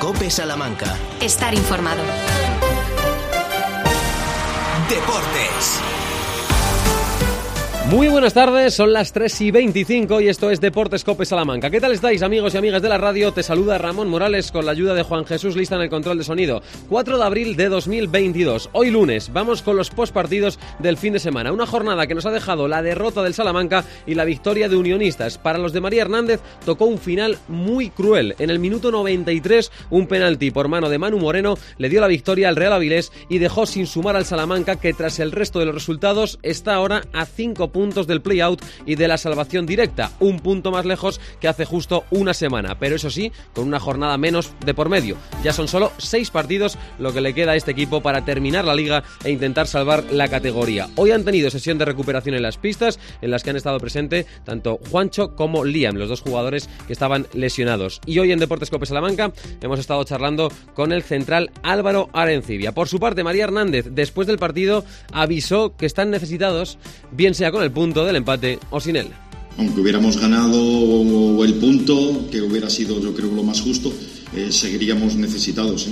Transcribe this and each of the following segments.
COPE Salamanca. Estar informado. Deportes. Muy buenas tardes, son las 3:25 y esto es Deportes COPE Salamanca. ¿Qué tal estáis, amigos y amigas de la radio? Te saluda Ramón Morales con la ayuda de Juan Jesús Lista en el control de sonido. 4 de abril de 2022, hoy lunes, vamos con los postpartidos del fin de semana. Una jornada que nos ha dejado la derrota del Salamanca y la victoria de Unionistas. Para los de María Hernández tocó un final muy cruel. En el minuto 93, un penalti por mano de Manu Moreno le dio la victoria al Real Avilés y dejó sin sumar al Salamanca, que tras el resto de los resultados está ahora a 5 puntos del play-out y de la salvación directa, un punto más lejos que hace justo una semana, pero eso sí, con una jornada menos de por medio. Ya son solo 6 partidos lo que le queda a este equipo para terminar la liga e intentar salvar la categoría. Hoy han tenido sesión de recuperación en las pistas, en las que han estado presentes tanto Juancho como Liam, los dos jugadores que estaban lesionados. Y hoy en Deportes COPE Salamanca hemos estado charlando con el central Álvaro Arencibia. Por su parte, María Hernández, después del partido, avisó que están necesitados, bien sea con el punto del empate o sin él. Aunque hubiéramos ganado el punto, que hubiera sido yo creo lo más justo, seguiríamos necesitados,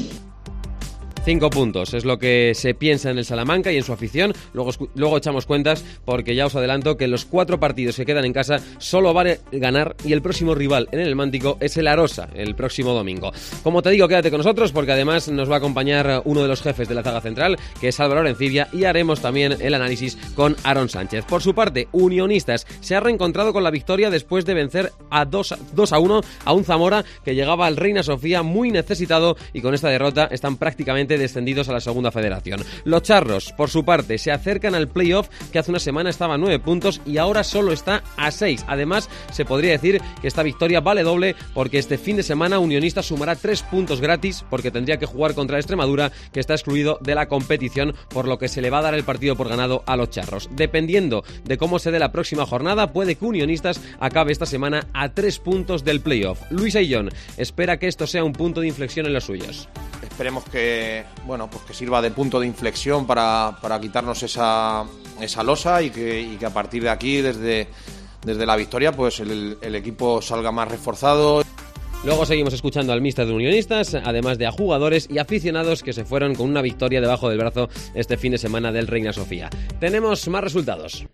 5 puntos es lo que se piensa en el Salamanca y en su afición. Luego echamos cuentas, porque ya os adelanto que en los 4 partidos que quedan en casa solo vale ganar y el próximo rival en el Mántico es el Arosa el próximo domingo. Como te digo, quédate con nosotros porque además nos va a acompañar uno de los jefes de la zaga central, que es Álvaro Arencibia, y haremos también el análisis con Aaron Sánchez. Por su parte, Unionistas se ha reencontrado con la victoria después de vencer a 2-1 a un Zamora que llegaba al Reina Sofía muy necesitado, y con esta derrota están prácticamente descendidos a la segunda federación. Los charros, por su parte, se acercan al playoff, que hace una semana estaba a 9 puntos y ahora solo está a 6. Además, se podría decir que esta victoria vale doble, porque este fin de semana Unionistas sumará 3 puntos gratis, porque tendría que jugar contra Extremadura, que está excluido de la competición, por lo que se le va a dar el partido por ganado a los charros. Dependiendo de cómo se dé la próxima jornada, puede que Unionistas acabe esta semana a 3 puntos del playoff. Luis Ayllón espera que esto sea un punto de inflexión en los suyos. Esperemos que sirva de punto de inflexión para quitarnos esa losa y que a partir de aquí, desde la victoria, pues el equipo salga más reforzado. Luego seguimos escuchando al míster de Unionistas, además de a jugadores y aficionados que se fueron con una victoria debajo del brazo este fin de semana del Reina Sofía. Tenemos más resultados.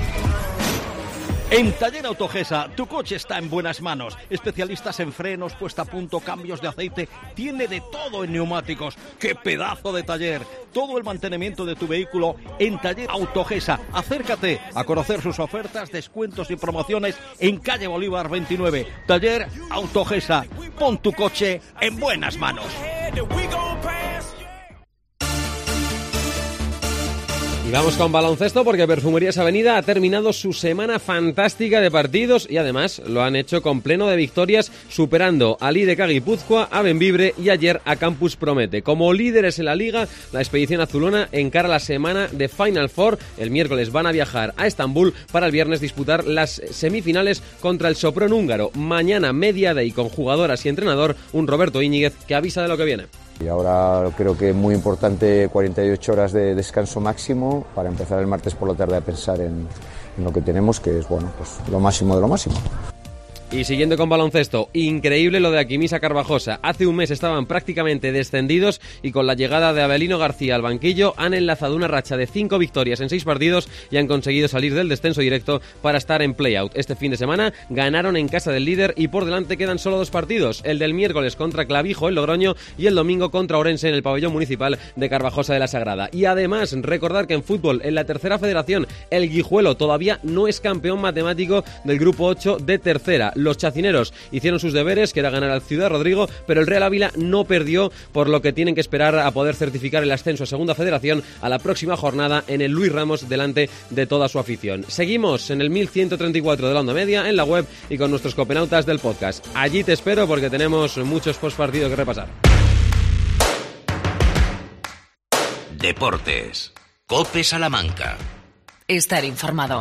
En Taller Autogesa, tu coche está en buenas manos. Especialistas en frenos, puesta a punto, cambios de aceite. Tiene de todo en neumáticos. ¡Qué pedazo de taller! Todo el mantenimiento de tu vehículo en Taller Autogesa. Acércate a conocer sus ofertas, descuentos y promociones en calle Bolívar 29. Taller Autogesa. Pon tu coche en buenas manos. Y vamos con baloncesto, porque Perfumerías Avenida ha terminado su semana fantástica de partidos y además lo han hecho con pleno de victorias, superando al IDK Guipúzcoa, a Bembibre y ayer a Campus Promete. Como líderes en la liga, la expedición azulona encara la semana de Final Four. El miércoles van a viajar a Estambul para el viernes disputar las semifinales contra el Sopron húngaro. Mañana media day con jugadoras y entrenador, un Roberto Íñiguez que avisa de lo que viene. Y ahora creo que es muy importante 48 horas de descanso máximo para empezar el martes por la tarde a pensar en lo que tenemos, que es lo máximo de lo máximo. Y siguiendo con baloncesto, increíble lo de Aquimisa Carvajosa. Hace un mes estaban prácticamente descendidos y con la llegada de Abelino García al banquillo han enlazado una racha de 5 victorias en 6 partidos y han conseguido salir del descenso directo para estar en play-out. Este fin de semana ganaron en casa del líder y por delante quedan solo 2 partidos, el del miércoles contra Clavijo en Logroño y el domingo contra Orense en el pabellón municipal de Carvajosa de la Sagrada. Y además, recordar que en fútbol, en la tercera federación, el Guijuelo todavía no es campeón matemático del grupo 8 de tercera. Los chacineros hicieron sus deberes, que era ganar al Ciudad Rodrigo, pero el Real Ávila no perdió, por lo que tienen que esperar a poder certificar el ascenso a segunda federación a la próxima jornada en el Luis Ramos delante de toda su afición. Seguimos en el 1134 de la onda media, en la web y con nuestros copenautas del podcast. Allí te espero porque tenemos muchos postpartidos que repasar. Deportes. COPE Salamanca. Estar informado.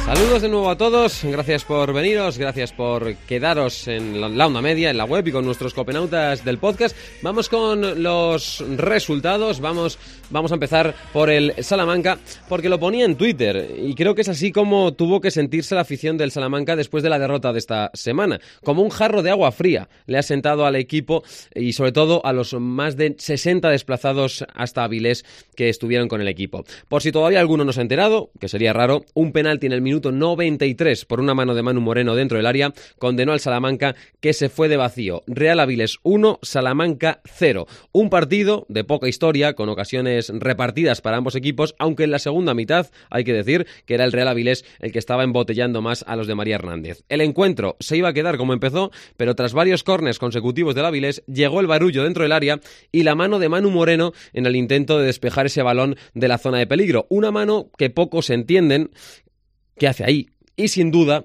Saludos de nuevo a todos, gracias por veniros, gracias por quedaros en la onda media, en la web y con nuestros copenautas del podcast. Vamos con los resultados, vamos a empezar por el Salamanca, porque lo ponía en Twitter y creo que es así como tuvo que sentirse la afición del Salamanca después de la derrota de esta semana. Como un jarro de agua fría le ha sentado al equipo y sobre todo a los más de 60 desplazados hasta Avilés que estuvieron con el equipo. Por si todavía alguno no se ha enterado, que sería raro, un penalti en el minuto 93 por una mano de Manu Moreno dentro del área condenó al Salamanca, que se fue de vacío. Real Avilés 1, Salamanca 0. Un partido de poca historia, con ocasiones repartidas para ambos equipos, aunque en la segunda mitad hay que decir que era el Real Avilés el que estaba embotellando más a los de María Hernández. El encuentro se iba a quedar como empezó, pero tras varios córners consecutivos del Avilés llegó el barullo dentro del área y la mano de Manu Moreno en el intento de despejar ese balón de la zona de peligro. Una mano que pocos entienden qué hace ahí. Y sin duda,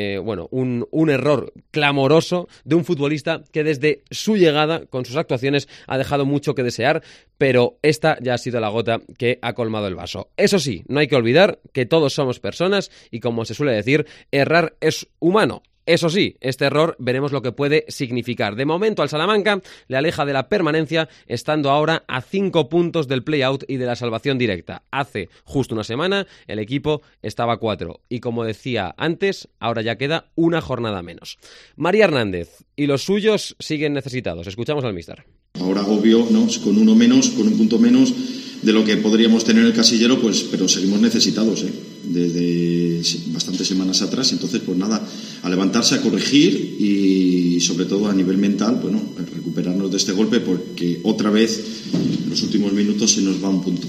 un error clamoroso de un futbolista que desde su llegada, con sus actuaciones, ha dejado mucho que desear, pero esta ya ha sido la gota que ha colmado el vaso. Eso sí, no hay que olvidar que todos somos personas y, como se suele decir, errar es humano. Eso sí, este error veremos lo que puede significar. De momento al Salamanca le aleja de la permanencia, estando ahora a 5 puntos del play-out y de la salvación directa. Hace justo una semana el equipo estaba a 4 y, como decía antes, ahora ya queda una jornada menos. María Hernández y los suyos siguen necesitados. Escuchamos al míster. Ahora obvio, ¿no? Con uno menos, con un punto menos de lo que podríamos tener en el casillero, pues, pero seguimos necesitados, desde bastantes semanas atrás. Entonces, pues nada, a levantarse, a corregir y sobre todo a nivel mental, bueno, a recuperarnos de este golpe, porque otra vez en los últimos minutos se nos va un punto.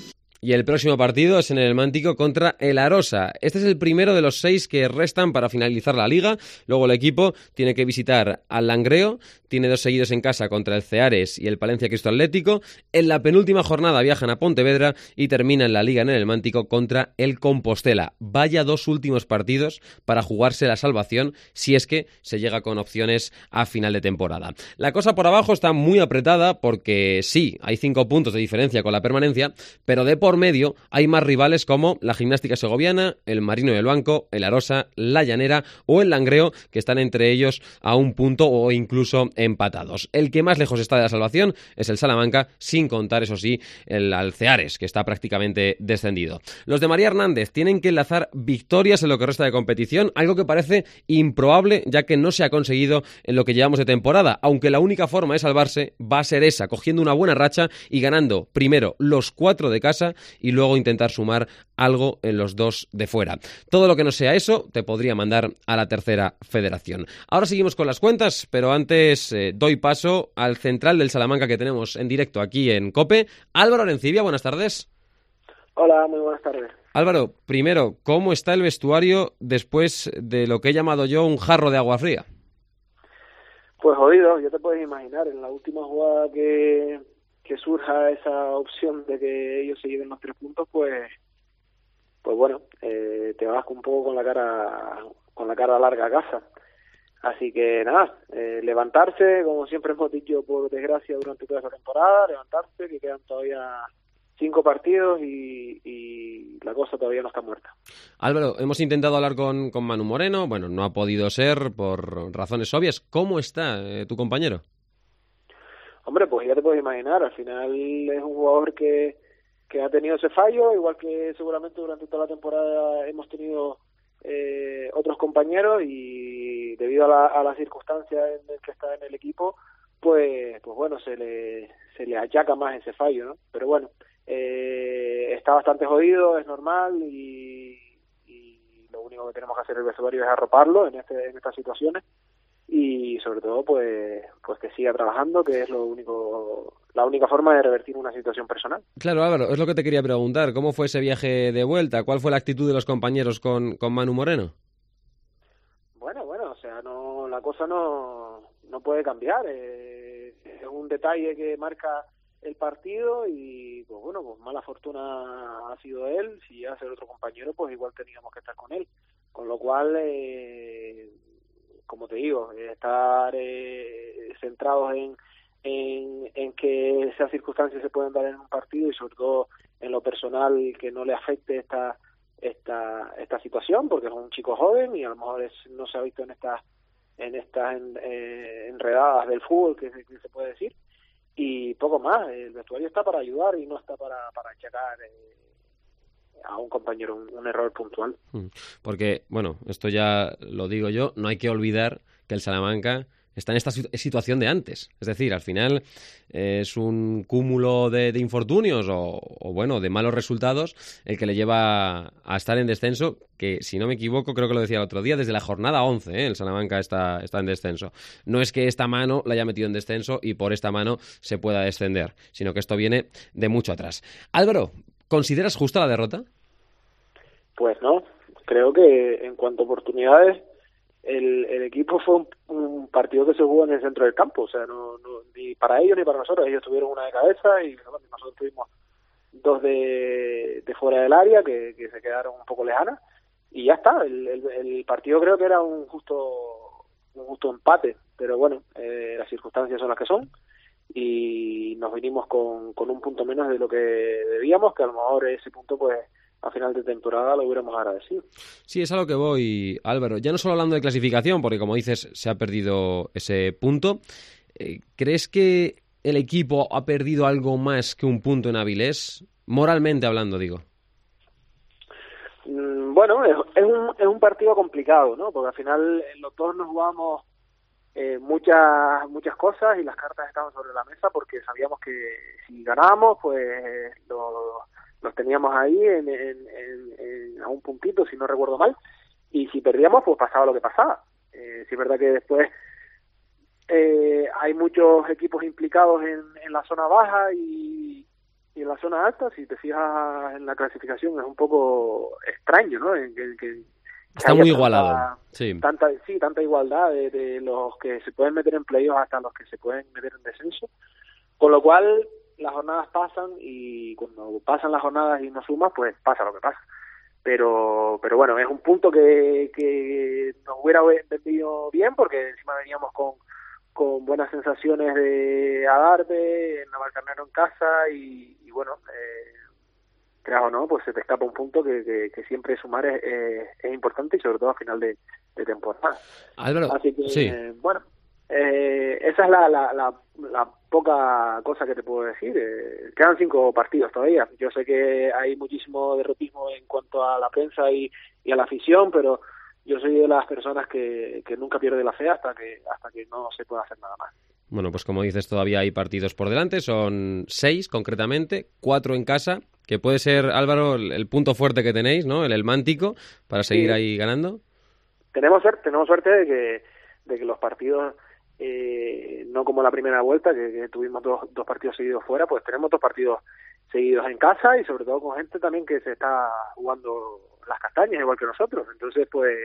Y el próximo partido es en el Mántico contra el Arosa. Este es el primero de los 6 que restan para finalizar la liga. Luego el equipo tiene que visitar al Langreo, tiene 2 seguidos en casa contra el Ceares y el Palencia Cristo Atlético. En la penúltima jornada viajan a Pontevedra y terminan la liga en el Mántico contra el Compostela. Vaya 2 últimos partidos para jugarse la salvación, si es que se llega con opciones a final de temporada. La cosa por abajo está muy apretada porque sí, hay 5 puntos de diferencia con la permanencia, pero de por medio hay más rivales como la Gimnástica Segoviana, el Marino del Banco, el Arosa, la Llanera o el Langreo, que están entre ellos a 1 punto o incluso empatados. El que más lejos está de la salvación es el Salamanca, sin contar, eso sí, el Ceares, que está prácticamente descendido. Los de María Hernández tienen que enlazar victorias en lo que resta de competición, algo que parece improbable, ya que no se ha conseguido en lo que llevamos de temporada, aunque la única forma de salvarse va a ser esa, cogiendo una buena racha y ganando primero los 4 de casa y luego intentar sumar algo en los 2 de fuera. Todo lo que no sea eso te podría mandar a la tercera federación. Ahora seguimos con las cuentas, pero antes doy paso al central del Salamanca que tenemos en directo aquí en COPE. Álvaro Arencibia, buenas tardes. Hola, muy buenas tardes. Álvaro, primero, ¿cómo está el vestuario después de lo que he llamado yo un jarro de agua fría? Pues jodido, ya te puedes imaginar, en la última jugada que surja esa opción de que ellos se lleven los 3 puntos, pues bueno, te vas un poco con la cara larga a casa. Así que nada, levantarse, como siempre hemos dicho, por desgracia, durante toda esa temporada, levantarse, que quedan todavía 5 partidos y la cosa todavía no está muerta. Álvaro, hemos intentado hablar con Manu Moreno, bueno, no ha podido ser por razones obvias. ¿Cómo está tu compañero? Hombre, pues ya te puedes imaginar, al final es un jugador que ha tenido ese fallo, igual que seguramente durante toda la temporada hemos tenido otros compañeros, y debido a la circunstancia en la que está en el equipo, pues bueno, se le achaca más ese fallo, ¿no? Pero bueno, está bastante jodido, es normal, y lo único que tenemos que hacer el vestuario es arroparlo en estas situaciones. Y sobre todo pues que siga trabajando, que es la única forma de revertir una situación personal. Claro, Álvaro, es lo que te quería preguntar. ¿Cómo fue ese viaje de vuelta? ¿Cuál fue la actitud de los compañeros con Manu Moreno? Bueno, o sea, la cosa no puede cambiar. Es un detalle que marca el partido y pues bueno, pues mala fortuna ha sido él. Si iba a ser otro compañero, pues igual teníamos que estar con él. Con lo cual, como te digo, estar centrados en que esas circunstancias se pueden dar en un partido, y sobre todo en lo personal, que no le afecte esta situación, porque es un chico joven y a lo mejor no se ha visto en estas enredadas del fútbol que se puede decir, y poco más. El vestuario está para ayudar y no está para achacar a un compañero un error puntual. Porque, bueno, esto ya lo digo yo, no hay que olvidar que el Salamanca está en esta situación de antes. Es decir, al final es un cúmulo de infortunios o bueno, de malos resultados el que le lleva a estar en descenso, que si no me equivoco, creo que lo decía el otro día, desde la jornada 11, el Salamanca está en descenso. No es que esta mano la haya metido en descenso y por esta mano se pueda descender, sino que esto viene de mucho atrás. Álvaro, ¿consideras justa la derrota? Pues no, creo que en cuanto a oportunidades, el equipo fue un partido que se jugó en el centro del campo, o sea, no ni para ellos ni para nosotros. Ellos tuvieron una de cabeza y nosotros tuvimos dos de fuera del área que se quedaron un poco lejanas, y ya está. El partido creo que era un justo empate, pero bueno, las circunstancias son las que son y nos vinimos con un punto menos de lo que debíamos, que a lo mejor ese punto pues a final de temporada lo hubiéramos agradecido. Sí, es a lo que voy, Álvaro. Ya no solo hablando de clasificación, porque como dices, se ha perdido ese punto. ¿Crees que el equipo ha perdido algo más que un punto en Avilés? Moralmente hablando, digo. Bueno, es un partido complicado, ¿no? Porque al final los dos nos jugamos muchas cosas y las cartas estaban sobre la mesa, porque sabíamos que si ganábamos, pues los teníamos ahí a un puntito, si no recuerdo mal, y si perdíamos, pues pasaba lo que pasaba. Sí es verdad que después hay muchos equipos implicados en la zona baja y en la zona alta. Si te fijas en la clasificación, es un poco extraño, ¿no? Está muy igualado. Tanta igualdad de los que se pueden meter en playoffs hasta los que se pueden meter en descenso, con lo cual las jornadas pasan y cuando pasan las jornadas y no sumas, pues pasa lo que pasa. Pero bueno, es un punto que nos hubiera vendido bien, porque encima veníamos con buenas sensaciones de Adarve, en Navalcarnero en casa y bueno, creas o no, pues se te escapa un punto que siempre sumar es importante, y sobre todo a final de temporada. Álvaro, así que sí. Bueno, esa es la poca cosa que te puedo decir. Quedan 5 partidos todavía. Yo sé que hay muchísimo derrotismo en cuanto a la prensa y a la afición, pero yo soy de las personas que nunca pierde la fe hasta que no se pueda hacer nada más. Bueno, pues como dices, todavía hay partidos por delante, son 6 concretamente, 4 en casa, que puede ser, Álvaro, el punto fuerte que tenéis, ¿no? El mántico, para seguir ahí ganando. Tenemos suerte de que los partidos, no como la primera vuelta, que tuvimos dos partidos seguidos fuera, pues tenemos 2 partidos seguidos en casa, y sobre todo con gente también que se está jugando las castañas igual que nosotros. Entonces, pues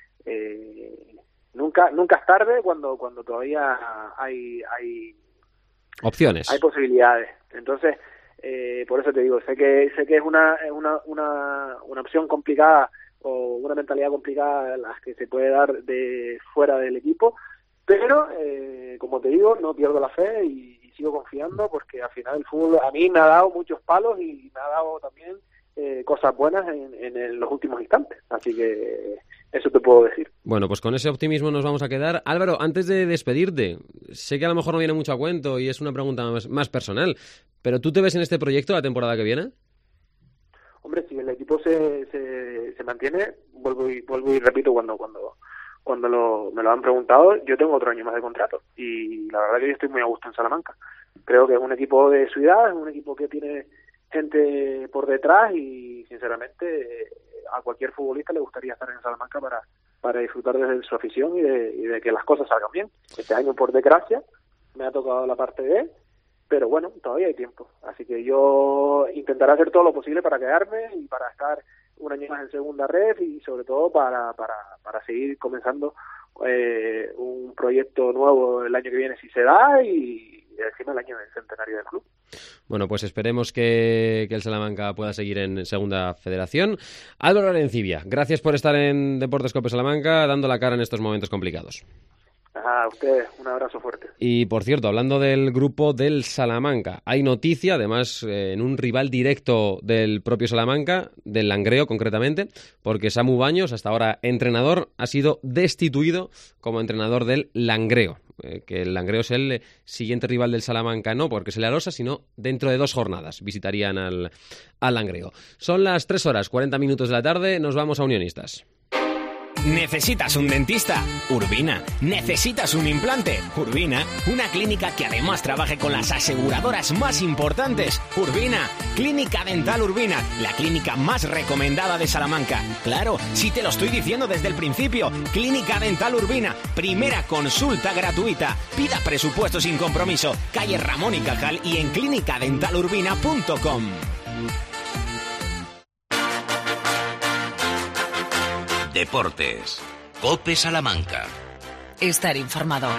nunca es tarde cuando todavía hay opciones, hay posibilidades. Entonces, por eso te digo, sé que es una opción complicada o una mentalidad complicada las que se puede dar de fuera del equipo, pero como te digo, no pierdo la fe y sigo confiando, porque al final el fútbol a mí me ha dado muchos palos y me ha dado también cosas buenas en los últimos instantes, así que eso te puedo decir. Bueno, pues con ese optimismo nos vamos a quedar. Álvaro, antes de despedirte, sé que a lo mejor no viene mucho a cuento y es una pregunta más personal, pero ¿tú te ves en este proyecto la temporada que viene? Hombre, si el equipo se mantiene, vuelvo y repito, cuando me lo han preguntado, yo tengo otro año más de contrato y la verdad que yo estoy muy a gusto en Salamanca. Creo que es un equipo de ciudad, es un equipo que tiene gente por detrás y sinceramente a cualquier futbolista le gustaría estar en Salamanca para disfrutar de su afición y de que las cosas salgan bien. Este año, por desgracia, me ha tocado la parte B, pero bueno, todavía hay tiempo, así que yo intentaré hacer todo lo posible para quedarme y para estar un año más en segunda red, y sobre todo para seguir comenzando un proyecto nuevo el año que viene si se da, y encima el año del centenario del club. Bueno, pues esperemos que el Salamanca pueda seguir en Segunda Federación. Álvaro Arencibia, gracias por estar en Deportes Cope Salamanca, dando la cara en estos momentos complicados. A ustedes, un abrazo fuerte. Y por cierto, hablando del grupo del Salamanca, hay noticia, además, en un rival directo del propio Salamanca, del Langreo concretamente, porque Samu Baños, hasta ahora entrenador, ha sido destituido como entrenador del Langreo. Que el Langreo es el siguiente rival del Salamanca, no porque es el Arosa, sino dentro de 2 jornadas visitarían al Langreo. Son las 3:40 de la tarde, nos vamos a Unionistas. ¿Necesitas un dentista? Urbina. ¿Necesitas un implante? Urbina. Una clínica que además trabaje con las aseguradoras más importantes. Urbina. Clínica Dental Urbina, la clínica más recomendada de Salamanca. Claro, sí te lo estoy diciendo desde el principio. Clínica Dental Urbina, primera consulta gratuita. Pida presupuesto sin compromiso. Calle Ramón y Cajal y en clinicadentalurbina.com. Deportes. COPE Salamanca. Estar informado.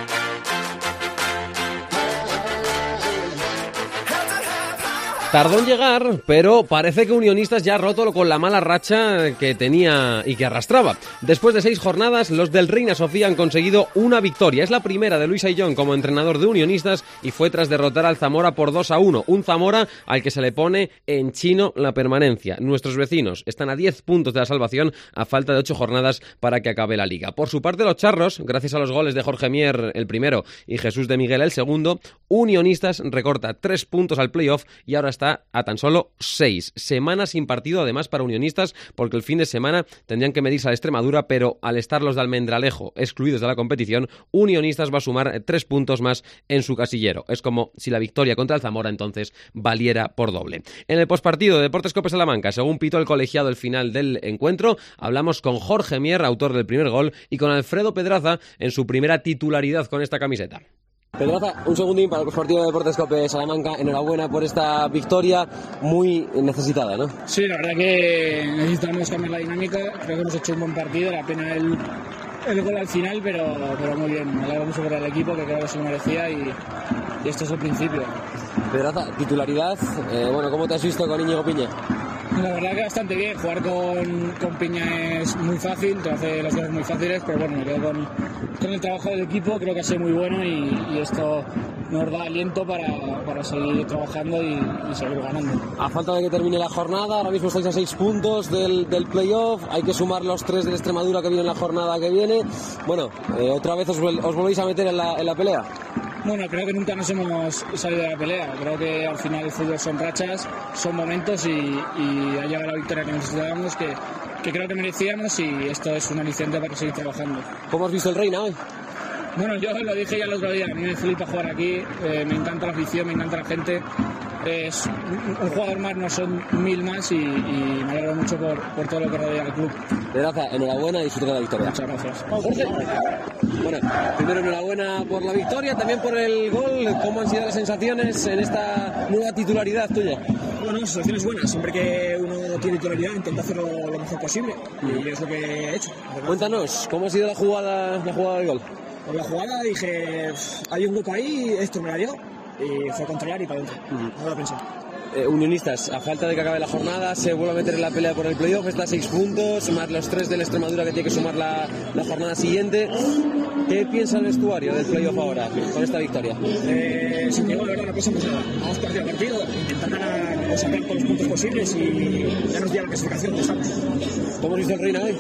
Tardó en llegar, pero parece que Unionistas ya ha roto con la mala racha que tenía y que arrastraba. Después de 6 jornadas, los del Reina Sofía han conseguido una victoria. Es la primera de Luis Ayllón como entrenador de Unionistas y fue tras derrotar al Zamora por 2-1. Un Zamora al que se le pone en chino la permanencia. Nuestros vecinos están a 10 puntos de la salvación a falta de 8 jornadas para que acabe la liga. Por su parte, los charros, gracias a los goles de Jorge Mier el primero y Jesús de Miguel el segundo, Unionistas recorta 3 puntos al playoff y ahora está a tan solo 6. Semanas sin partido además para Unionistas, porque el fin de semana tendrían que medirse a la Extremadura, pero al estar los de Almendralejo excluidos de la competición, Unionistas va a sumar 3 puntos más en su casillero. Es como si la victoria contra el Zamora entonces valiera por doble. En el postpartido de Deportes COPE Salamanca, según pitó el colegiado el final del encuentro, hablamos con Jorge Mier, autor del primer gol, y con Alfredo Pedraza en su primera titularidad con esta camiseta. Pedraza, un segundín para el partido de Deportes COPE Salamanca. Enhorabuena por esta victoria muy necesitada, ¿no? Sí, la verdad que necesitamos cambiar la dinámica. Creo que hemos hecho un buen partido. La pena el gol al final, pero muy bien. Me alegro mucho por el equipo, que creo que se lo merecía y esto es el principio. Pedraza, titularidad. ¿Cómo te has visto con Íñigo Piña? La verdad que bastante bien. Jugar con Piña es muy fácil, te hace las cosas muy fáciles, pero bueno, me quedo con el trabajo del equipo. Creo que ha sido muy bueno y esto nos da aliento para seguir trabajando y seguir ganando. A falta de que termine la jornada, ahora mismo estáis a 6 puntos del playoff, hay que sumar los 3 de la Extremadura que viene en la jornada que viene. Bueno, otra vez os volvéis a meter en la pelea. Bueno, creo que nunca nos hemos salido de la pelea. Creo que al final el fútbol son rachas, son momentos y ha llegado la victoria que necesitábamos, que creo que merecíamos, y esto es un aliciente para seguir trabajando. ¿Cómo has visto el Reina hoy? Bueno, yo lo dije ya el otro día, a mí me flipa jugar aquí, me encanta la afición, me encanta la gente. Es un jugador más, no son 1000 más, y me alegro mucho por todo lo que rodea al club. Pedraza, enhorabuena y disfruta de la victoria. Muchas gracias. Jorge, bueno, primero enhorabuena por la victoria, también por el gol. ¿Cómo han sido las sensaciones en esta nueva titularidad tuya? Bueno, sensaciones buenas. Siempre que uno tiene titularidad intenta hacerlo lo mejor posible y es lo que he hecho. Cuéntanos, ¿cómo ha sido la jugada del gol? Por la jugada dije, hay un hueco ahí, esto me la dio, y fue a controlar y para adentro. No lo pensé. Unionistas, a falta de que acabe la jornada, se vuelve a meter en la pelea por el playoff, está a 6 puntos, más los 3 de la Extremadura que tiene que sumar la jornada siguiente. ¿Qué piensa el vestuario del playoff ahora, con esta victoria? Si te digo la verdad, no pensamos nada. Vamos partido a partido, intentar ganar o sacar todos los puntos posibles y ya nos dio la clasificación que estamos. ¿Cómo has visto el Reina hoy?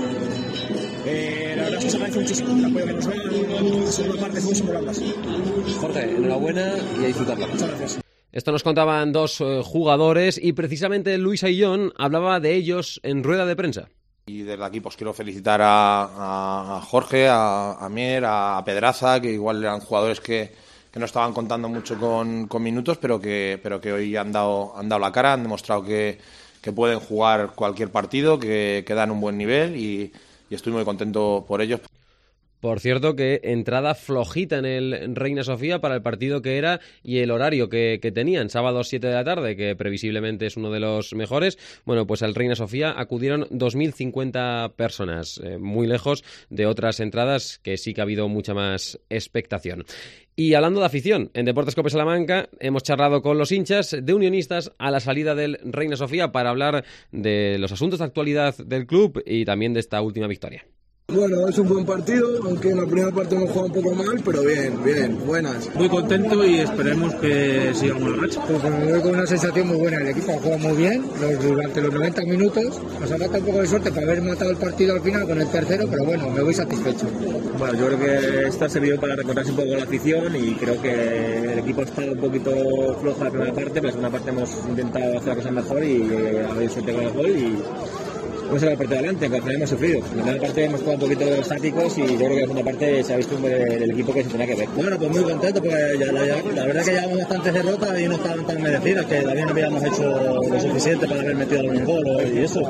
La verdad es que se agradece muchísimo el apoyo que nos dan, la segunda parte fue sin ambas. Jorge, enhorabuena y a disfrutarla. Muchas gracias. Esto nos contaban 2 jugadores y precisamente Luis Ayllón hablaba de ellos en rueda de prensa. Y desde aquí pues quiero felicitar a Jorge, a Mier, a Pedraza, que igual eran jugadores que no estaban contando mucho con minutos, pero que hoy han dado la cara, han demostrado que pueden jugar cualquier partido, que dan un buen nivel y estoy muy contento por ellos. Por cierto, que entrada flojita en el Reina Sofía para el partido que era y el horario que tenían, sábado 7 de la tarde, que previsiblemente es uno de los mejores. Bueno, pues al Reina Sofía acudieron 2.050 personas, muy lejos de otras entradas que sí que ha habido mucha más expectación. Y hablando de afición, en Deportes COPE Salamanca hemos charlado con los hinchas de Unionistas a la salida del Reina Sofía para hablar de los asuntos de actualidad del club y también de esta última victoria. Bueno, es un buen partido, aunque en la primera parte hemos jugado un poco mal, pero bien, buenas. Muy contento y esperemos que sigamos la racha. Pues me voy con una sensación muy buena. El equipo ha jugado muy bien durante los 90 minutos. Nos ha faltado un poco de suerte para haber matado el partido al final con el tercero, pero bueno, me voy satisfecho. Bueno, yo creo que esto ha servido para recordarse un poco la afición y creo que el equipo ha estado un poquito flojo la primera parte, pero la segunda parte hemos intentado hacer la cosa mejor y haber suerte con el gol y vamos a la parte de adelante, que al final hemos sufrido. En la primera parte hemos jugado un poquito estáticos y yo creo que en la segunda parte se ha visto el equipo que se tenía que ver. Bueno, pues muy contento porque la verdad que llevamos bastantes derrotas y no estaban tan merecidas, que todavía no habíamos hecho lo suficiente para haber metido algún gol y eso.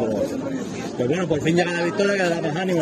Pues bueno, por fin llega la victoria que da más ánimo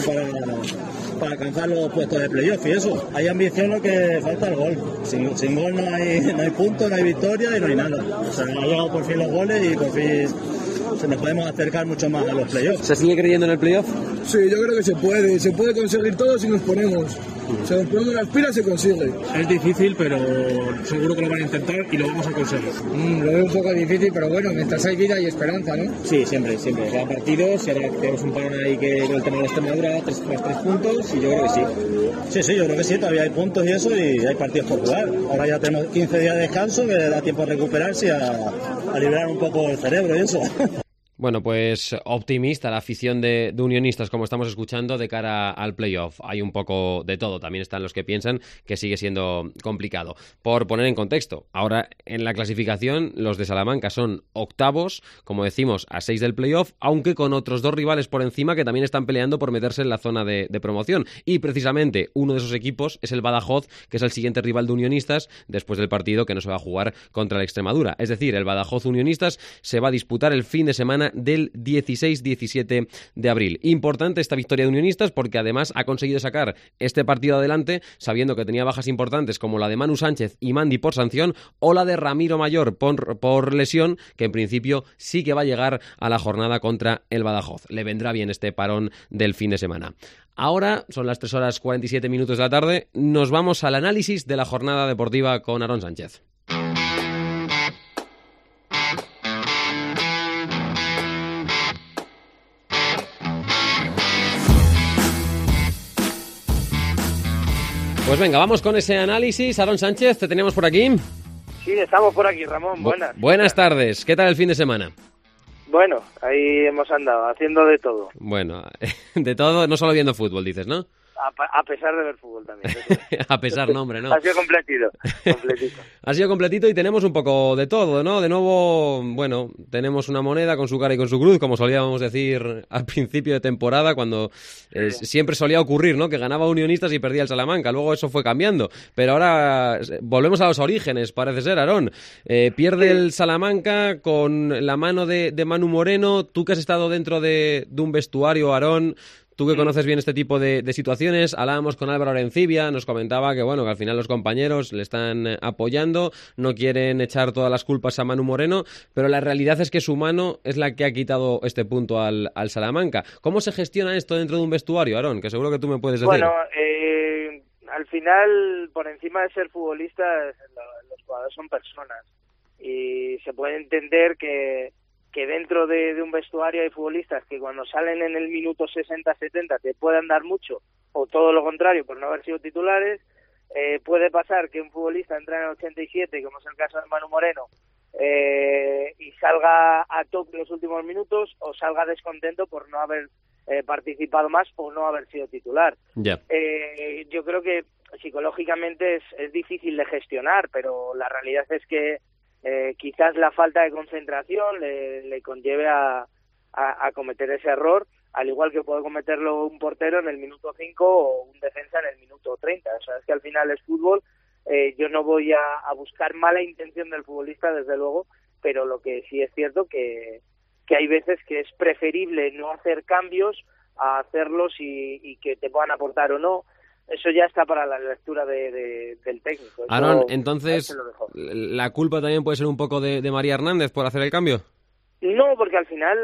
para alcanzar los puestos de playoff y eso. Hay ambición, lo que falta el gol. Sin gol no hay punto, no hay victoria y no hay nada. O sea, han llegado por fin los goles y por fin se nos podemos acercar mucho más a los playoffs. ¿Se sigue creyendo en el playoff? Sí, yo creo que se puede conseguir todo si nos ponemos. Si nos ponemos las pilas se consigue. Es difícil, pero seguro que lo van a intentar y lo vamos a conseguir. Lo veo un poco difícil, pero bueno, mientras hay vida hay esperanza, ¿no? Sí, siempre. Cada partido, si ahora tenemos un parón ahí que con el tema de la Extremadura, más 3 puntos, y yo creo que sí. Sí, yo creo que sí, todavía hay puntos y eso, y hay partidos por jugar. Ahora ya tenemos 15 días de descanso, que da tiempo a recuperarse y a liberar un poco el cerebro y eso. Bueno, pues optimista la afición de Unionistas, como estamos escuchando, de cara al playoff. Hay un poco de todo. También están los que piensan que sigue siendo complicado. Por poner en contexto, ahora en la clasificación los de Salamanca son octavos, como decimos, a 6 del playoff, aunque con otros 2 rivales por encima que también están peleando por meterse en la zona de promoción. Y precisamente uno de esos equipos es el Badajoz, que es el siguiente rival de Unionistas, después del partido que no se va a jugar contra el Extremadura. Es decir, el Badajoz Unionistas se va a disputar el fin de semana del 16-17 de abril. Importante esta victoria de Unionistas porque además ha conseguido sacar este partido adelante sabiendo que tenía bajas importantes como la de Manu Sánchez y Mandi por sanción o la de Ramiro Mayor por lesión, que en principio sí que va a llegar a la jornada contra el Badajoz. Le vendrá bien este parón del fin de semana. Ahora son las 3:47 de la tarde. Nos vamos al análisis de la jornada deportiva con Aarón Sánchez. Pues venga, vamos con ese análisis. Aarón Sánchez, ¿te teníamos por aquí? Sí, estamos por aquí, Ramón. Buenas. Buenas tardes. ¿Qué tal el fin de semana? Bueno, ahí hemos andado, haciendo de todo. Bueno, de todo, no solo viendo fútbol, dices, ¿no? A pesar de ver fútbol también. A pesar, no, hombre, no. Ha sido completito. Ha sido completito y tenemos un poco de todo, ¿no? De nuevo, bueno, tenemos una moneda con su cara y con su cruz, como solíamos decir al principio de temporada, cuando siempre solía ocurrir, ¿no? Que ganaba Unionistas y perdía el Salamanca. Luego eso fue cambiando. Pero ahora volvemos a los orígenes, parece ser, Aarón. Pierde el Salamanca con la mano de Manu Moreno. Tú que has estado dentro de un vestuario, Aarón, tú que conoces bien este tipo de situaciones, hablábamos con Álvaro Arencibia, nos comentaba que bueno, que al final los compañeros le están apoyando, no quieren echar todas las culpas a Manu Moreno, pero la realidad es que su mano es la que ha quitado este punto al Salamanca. ¿Cómo se gestiona esto dentro de un vestuario, Aarón? Que seguro que tú me puedes decir. Bueno, al final, por encima de ser futbolistas, los jugadores son personas y se puede entender que dentro de un vestuario hay futbolistas que cuando salen en el minuto 60-70 te pueden dar mucho, o todo lo contrario, por no haber sido titulares. Puede pasar que un futbolista entre en el 87, como es el caso de Manu Moreno, y salga a tope en los últimos minutos, o salga descontento por no haber participado más o no haber sido titular. Yeah. Yo creo que psicológicamente es difícil de gestionar, pero la realidad es que quizás la falta de concentración le conlleve a cometer ese error, al igual que puede cometerlo un portero en el minuto 5 o un defensa en el minuto 30. O sea, es que al final es fútbol. Yo no voy a buscar mala intención del futbolista, desde luego, pero lo que sí es cierto que hay veces que es preferible no hacer cambios a hacerlos y que te puedan aportar o no. Eso ya está para la lectura del técnico. Aarón, entonces, ¿la culpa también puede ser un poco de María Hernández por hacer el cambio? No, porque al final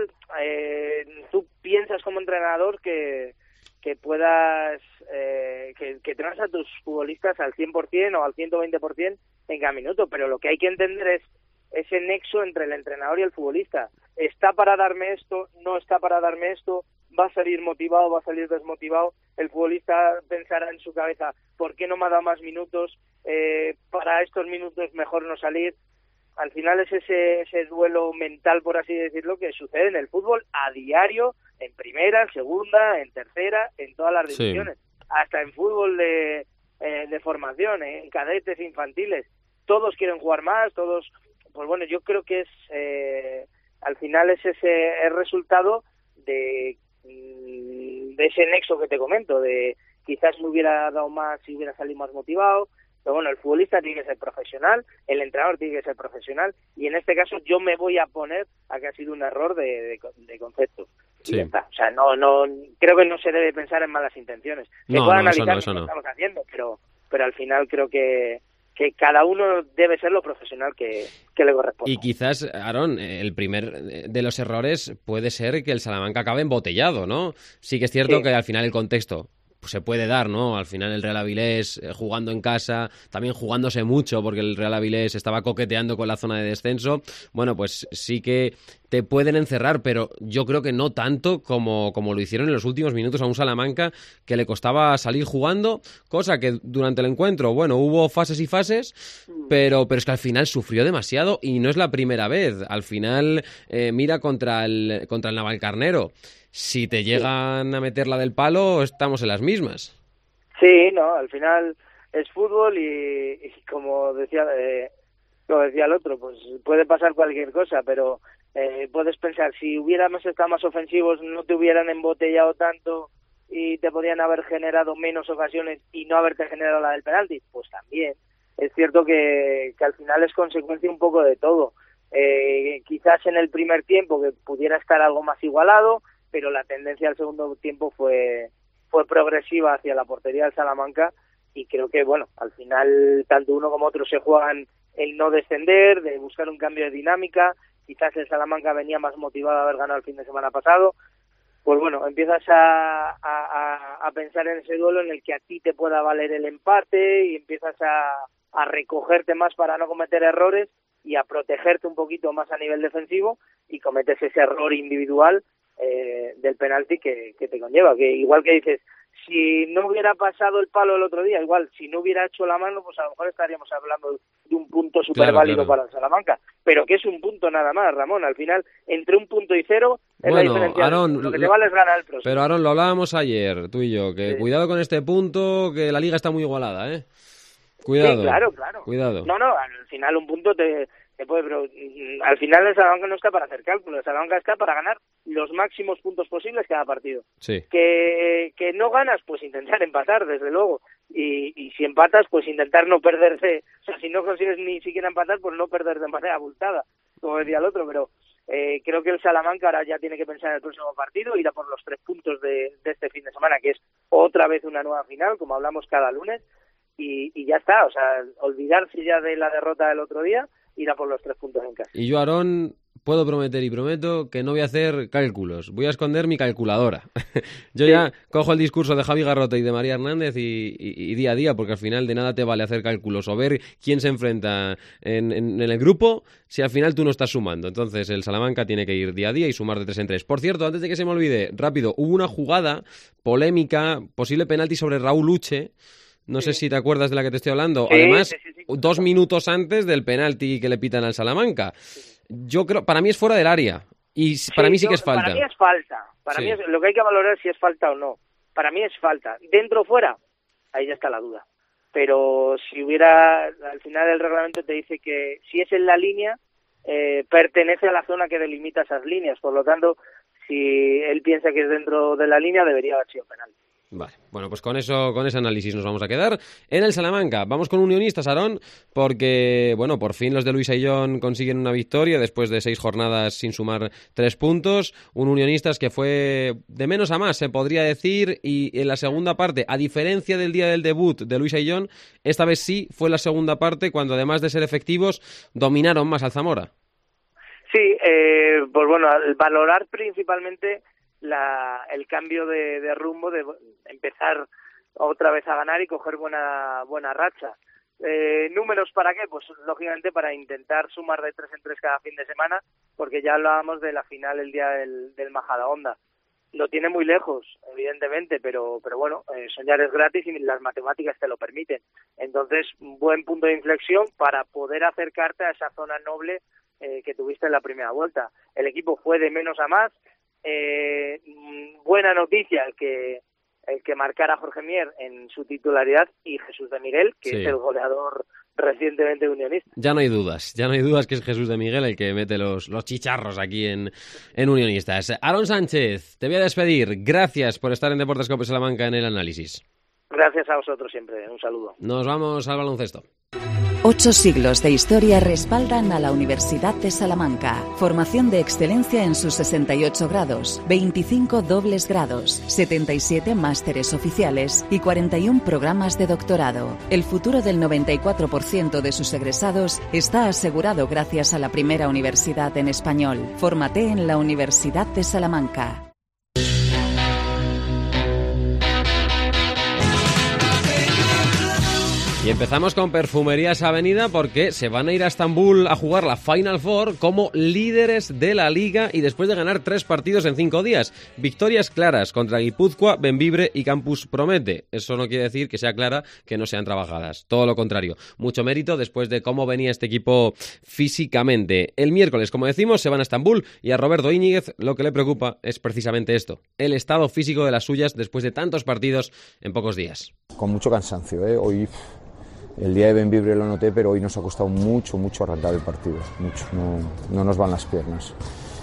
tú piensas como entrenador que puedas que tengas a tus futbolistas al 100% o al 120% en cada minuto, pero lo que hay que entender es ese nexo entre el entrenador y el futbolista. ¿Está para darme esto? ¿No está para darme esto? va a salir motivado, va a salir desmotivado, el futbolista pensará en su cabeza, ¿por qué no me ha dado más minutos? Para estos minutos mejor no salir. Al final es ese duelo mental, por así decirlo, que sucede en el fútbol a diario, en primera, en segunda, en tercera, en todas las divisiones, hasta en fútbol de formación, en cadetes infantiles. Todos quieren jugar más, todos, pues bueno, yo creo que es al final es ese el resultado de ese nexo que te comento, de quizás me hubiera dado más si hubiera salido más motivado. Pero bueno, el futbolista tiene que ser profesional, el entrenador tiene que ser profesional, y en este caso yo me voy a poner a que ha sido un error de concepto. Sí. Y ya está. O sea, no creo que no se debe pensar en malas intenciones. Se puede analizar lo que estamos haciendo, pero al final creo que cada uno debe ser lo profesional que le corresponde. Y quizás, Aarón, el primer de los errores puede ser que el Salamanca acabe embotellado, ¿no? Sí que es cierto que al final el contexto pues se puede dar, ¿no? Al final el Real Avilés jugando en casa, también jugándose mucho porque el Real Avilés estaba coqueteando con la zona de descenso. Bueno, pues sí que te pueden encerrar, pero yo creo que no tanto como lo hicieron en los últimos minutos a un Salamanca que le costaba salir jugando, cosa que durante el encuentro, bueno, hubo fases y fases, pero es que al final sufrió demasiado y no es la primera vez. Al final, mira contra el Navalcarnero. Si te llegan a meter la del palo, estamos en las mismas. Sí, no, al final es fútbol y como decía el otro, pues puede pasar cualquier cosa, pero puedes pensar, si hubiéramos estado más ofensivos, no te hubieran embotellado tanto y te podían haber generado menos ocasiones y no haberte generado la del penalti, pues también. Es cierto que al final es consecuencia un poco de todo. Quizás en el primer tiempo que pudiera estar algo más igualado, pero la tendencia al segundo tiempo fue progresiva hacia la portería del Salamanca y creo que, bueno, al final tanto uno como otro se juegan el no descender, de buscar un cambio de dinámica. Quizás el Salamanca venía más motivado de haber ganado el fin de semana pasado. Pues bueno, empiezas a pensar en ese duelo en el que a ti te pueda valer el empate y empiezas a recogerte más para no cometer errores y a protegerte un poquito más a nivel defensivo y cometes ese error individual del penalti que te conlleva, que igual que dices, si no hubiera pasado el palo el otro día, igual, si no hubiera hecho la mano, pues a lo mejor estaríamos hablando de un punto súper válido para el Salamanca, pero que es un punto nada más, Ramón, al final, entre un punto y cero, es la diferencia. Aaron, lo que te vale es ganar el próximo. Pero Aarón, lo hablábamos ayer, tú y yo, que cuidado con este punto, que la liga está muy igualada, ¿eh? Cuidado. Sí, claro. Cuidado. No, al final un punto te puede, pero al final el Salamanca no está para hacer cálculos, el Salamanca está para ganar los máximos puntos posibles cada partido. Sí. Que no ganas, pues intentar empatar, desde luego, y si empatas, pues intentar no perderse, o sea, si no consigues ni siquiera empatar, pues no perder de manera abultada, como decía el otro, pero creo que el Salamanca ahora ya tiene que pensar en el próximo partido, ir a por los 3 puntos de este fin de semana, que es otra vez una nueva final, como hablamos cada lunes, y ya está, o sea, olvidarse ya de la derrota del otro día, ir a por los 3 puntos en casa. Y yo, Aarón, puedo prometer y prometo que no voy a hacer cálculos. Voy a esconder mi calculadora. Yo ya cojo el discurso de Javi Garrota y de María Hernández y día a día, porque al final de nada te vale hacer cálculos o ver quién se enfrenta en el grupo si al final tú no estás sumando. Entonces el Salamanca tiene que ir día a día y sumar de 3 en 3. Por cierto, antes de que se me olvide, rápido, hubo una jugada polémica, posible penalti sobre Raúl Uche. No sé si te acuerdas de la que te estoy hablando. Sí, Además, sí. 2 minutos antes del penalti que le pitan al Salamanca. Yo creo, para mí es fuera del área. Y para mí sí que es falta. Para mí es falta. Para mí es lo que hay que valorar si es falta o no. Para mí es falta. Dentro o fuera, ahí ya está la duda. Pero si hubiera, al final el reglamento te dice que si es en la línea, pertenece a la zona que delimita esas líneas. Por lo tanto, si él piensa que es dentro de la línea, debería haber sido penalti. Vale, bueno, pues con ese análisis nos vamos a quedar en el Salamanca. Vamos con Unionistas, Aarón, porque, bueno, por fin los de Luis Ayllón consiguen una victoria después de 6 jornadas sin sumar 3 puntos. Un Unionistas que fue de menos a más, se podría decir, y en la segunda parte, a diferencia del día del debut de Luis Ayllón, esta vez sí fue la segunda parte cuando, además de ser efectivos, dominaron más al Zamora. Sí, pues bueno, al valorar principalmente el cambio de rumbo, de empezar otra vez a ganar y coger buena racha. ¿Números para qué? Pues lógicamente para intentar sumar de 3 en 3 cada fin de semana, porque ya hablábamos de la final el día del Majadahonda. lo tiene muy lejos, evidentemente, pero bueno, soñar es gratis y las matemáticas te lo permiten. Entonces, un buen punto de inflexión para poder acercarte a esa zona noble que tuviste en la primera vuelta. El equipo fue de menos a más. Buena noticia el que marcara a Jorge Mier en su titularidad y Jesús de Miguel, que es el goleador recientemente unionista. Ya no hay dudas que es Jesús de Miguel el que mete los chicharros aquí en Unionistas. Aaron Sánchez, te voy a despedir. Gracias por estar en Deportes Cope Salamanca en el análisis. Gracias a vosotros siempre. Un saludo. Nos vamos al baloncesto. 8 siglos de historia respaldan a la Universidad de Salamanca. Formación de excelencia en sus 68 grados, 25 dobles grados, 77 másteres oficiales y 41 programas de doctorado. El futuro del 94% de sus egresados está asegurado gracias a la primera universidad en español. Fórmate en la Universidad de Salamanca. Y empezamos con Perfumerías Avenida porque se van a ir a Estambul a jugar la Final Four como líderes de la Liga y después de ganar 3 partidos en 5 días. Victorias claras contra Guipúzcoa, Bembibre y Campus Promete. Eso no quiere decir que sea clara que no sean trabajadas. Todo lo contrario. Mucho mérito después de cómo venía este equipo físicamente. El miércoles, como decimos, se van a Estambul y a Roberto Íñiguez lo que le preocupa es precisamente esto. El estado físico de las suyas después de tantos partidos en pocos días. Con mucho cansancio, ¿eh? Hoy... El día de Bembibre lo noté, pero hoy nos ha costado mucho arrancar el partido. Mucho, no nos van las piernas.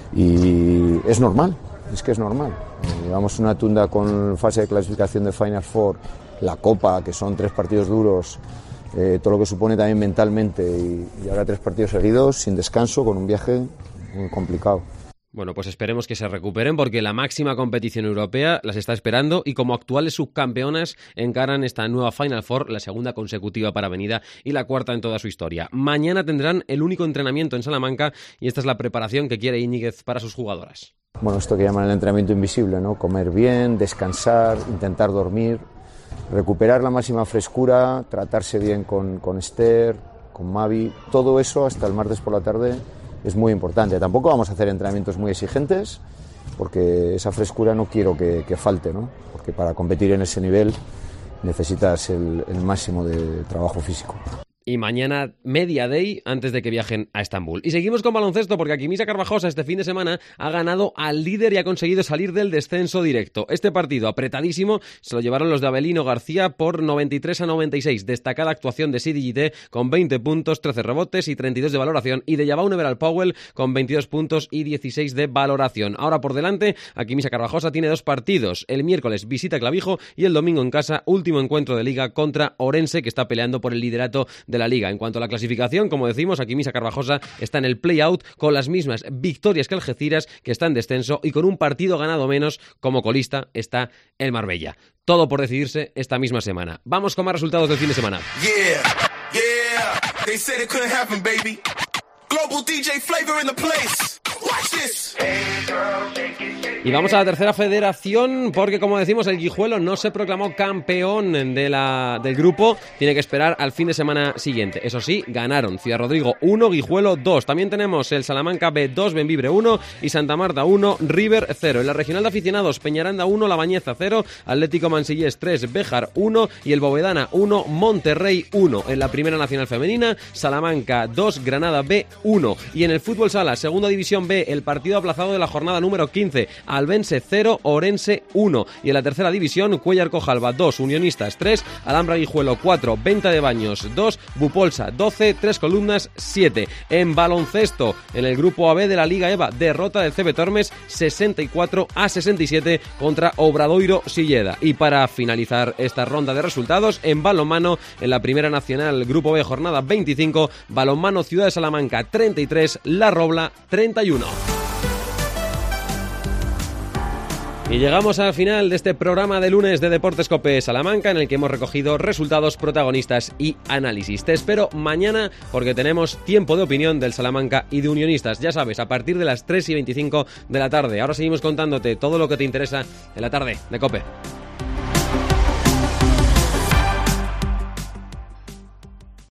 Y es normal, es que es normal. Llevamos una tunda con fase de clasificación de Final Four, la Copa, que son 3 partidos duros, todo lo que supone también mentalmente, y ahora 3 partidos seguidos, sin descanso, con un viaje muy complicado. Bueno, pues esperemos que se recuperen porque la máxima competición europea las está esperando y como actuales subcampeonas encaran esta nueva Final Four, la segunda consecutiva para Avenida y la cuarta en toda su historia. Mañana tendrán el único entrenamiento en Salamanca y esta es la preparación que quiere Íñiguez para sus jugadoras. Bueno, esto que llaman el entrenamiento invisible, ¿no? Comer bien, descansar, intentar dormir, recuperar la máxima frescura, tratarse bien con Esther, con Mavi, todo eso hasta el martes por la tarde. Es muy importante. Tampoco vamos a hacer entrenamientos muy exigentes porque esa frescura no quiero que falte, ¿no? Porque para competir en ese nivel necesitas el máximo de trabajo físico. Y mañana media day antes de que viajen a Estambul. Y seguimos con baloncesto porque Quimisa Carvajosa este fin de semana ha ganado al líder y ha conseguido salir del descenso directo. Este partido apretadísimo se lo llevaron los de Avelino García por 93-96. Destacada actuación de Sidi Gité con 20 puntos, 13 rebotes y 32 de valoración y de Yabau Neveral Powell con 22 puntos y 16 de valoración. Ahora por delante, Quimisa Carvajosa tiene 2 partidos. El miércoles visita Clavijo y el domingo en casa, último encuentro de liga contra Orense que está peleando por el liderato de la liga. En cuanto a la clasificación, como decimos, Quimisa Carvajosa está en el play-out con las mismas victorias que Algeciras, que está en descenso, y con un partido ganado menos como colista está el Marbella. Todo por decidirse esta misma semana. Vamos con más resultados del fin de semana. They said it couldn't happen, baby. Global DJ Flavor in the place. Watch this. Y vamos a la tercera federación porque, como decimos, el Guijuelo no se proclamó campeón del grupo. Tiene que esperar al fin de semana siguiente. Eso sí, ganaron Ciudad Rodrigo 1, Guijuelo 2. También tenemos el Salamanca B2, Bembibre 1 y Santa Marta 1, River 0. En la regional de aficionados, Peñaranda 1, La Bañeza 0, Atlético Mansillés 3, Béjar 1 y el Bovedana 1, Monterrey 1. En la primera nacional femenina, Salamanca 2, Granada B 1. Y en el fútbol sala, segunda división B, el partido aplazado de la jornada número 15, Albense 0, Orense 1. Y en la tercera división, Cuéllar Cojalba 2, Unionistas 3, Alhambra Guijuelo 4, Venta de Baños 2, Bupolsa 12, 3 Columnas 7. En baloncesto, en el grupo AB de la Liga EVA, derrota del CB Tormes 64-67 contra Obradoiro Silleda. Y para finalizar esta ronda de resultados, en balonmano, en la primera nacional, grupo B, jornada 25, balonmano Ciudad de Salamanca 33, La Robla 31. Y llegamos al final de este programa de lunes de Deportes Cope Salamanca en el que hemos recogido resultados, protagonistas y análisis. Te espero mañana porque tenemos tiempo de opinión del Salamanca y de Unionistas. Ya sabes, a partir de las 3:25 de la tarde. Ahora seguimos contándote todo lo que te interesa en la tarde de Cope.